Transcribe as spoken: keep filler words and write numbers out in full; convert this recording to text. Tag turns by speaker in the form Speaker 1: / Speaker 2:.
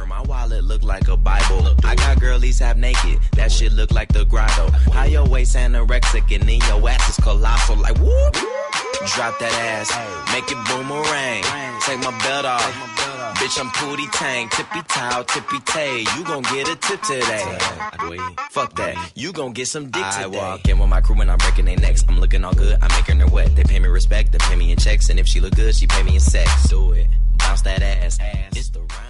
Speaker 1: My wallet look like a Bible. I got girlies half naked. That shit look like the grotto. How your waist anorexic and then your ass is colossal. Like whoop. Drop that ass. Make it boomerang. Take my belt off. Bitch, I'm Pootie Tang. Tippy towel, tippy tay. You gon' get a tip today. Fuck that. You gon' get some dick today. I walk in with my crew and I'm breaking their necks. I'm looking all good. I'm making her wet. They pay me respect. They pay me in checks. And if she look good, she pay me in sex. Do it. Bounce that ass. It's the round.